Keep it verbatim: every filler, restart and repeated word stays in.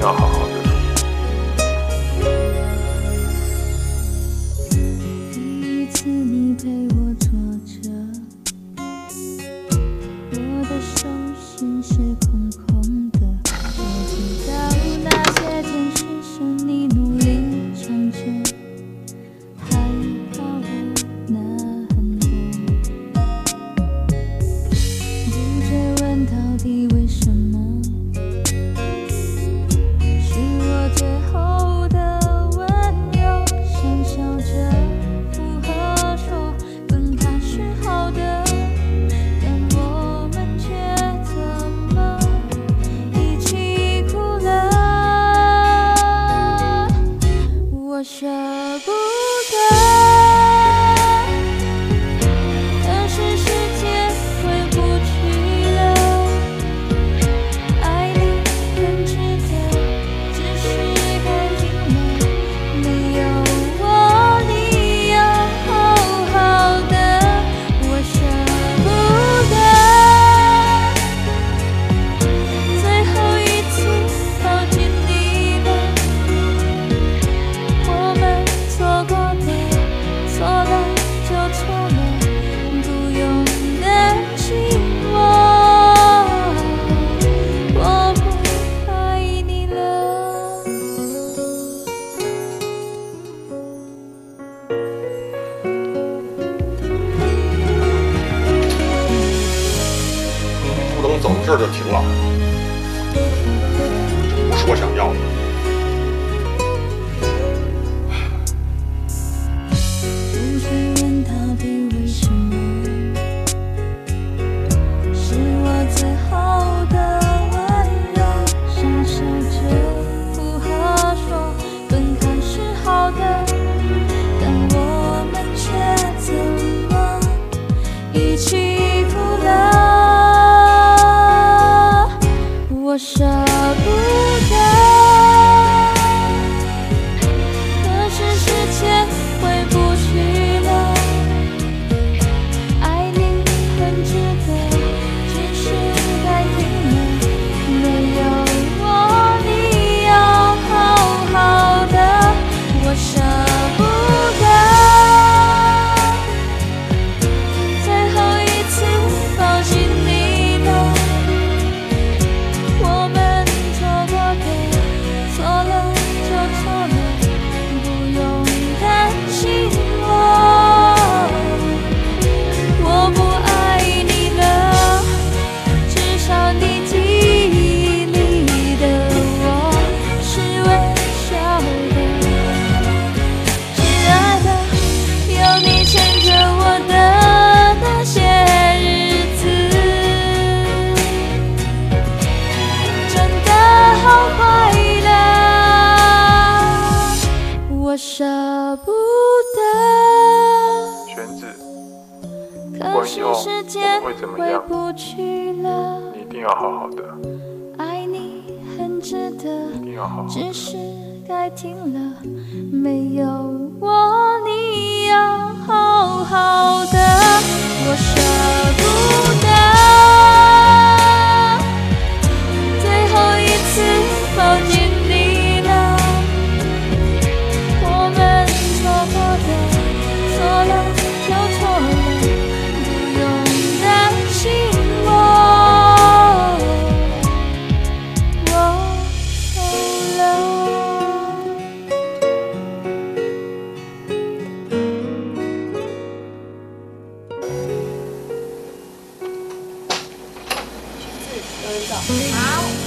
要好好的。 第一次你陪我坐着，我的手心是空空的，我知道那些天使声你努力唱着，还好我那很多，不追问到底为什么，是我最后的温柔，想笑着附和说分开是好的，但我们却怎么一起哭了，我舍不得，可是时间回不去了，爱你很值得，只是该停了，没有我你要好好的，我舍不得，最后一次靠近你了，我们错过的，错了就错了，不用担心我，我不爱你了。 不能走到这儿就停了，不是我想要的。 不追问到底为什么，是我最后的温柔，傻笑着附和说分开是好的，但我们却怎么一起哭了，我舍不得，可是时间回不去了，爱你很值得，只是该停了，没有我你要好好的，我舍不得，最后一次抱紧你了，我们错过的，错了就错了，不用担心我，我不爱你了，至少你记忆里的我是微笑的，亲爱的，有你牵着我的那些日子，真的好快乐，我舍不得， 玄子， 可是时间会怎么回样不去了， 你一定要好好的， 爱你很值得， 一定要好好的。 只是该停了，没有我你要好好的，我舍不得，最后一次抱紧你了，我们错过的，错了就错了，不用担心我，我走了。 好。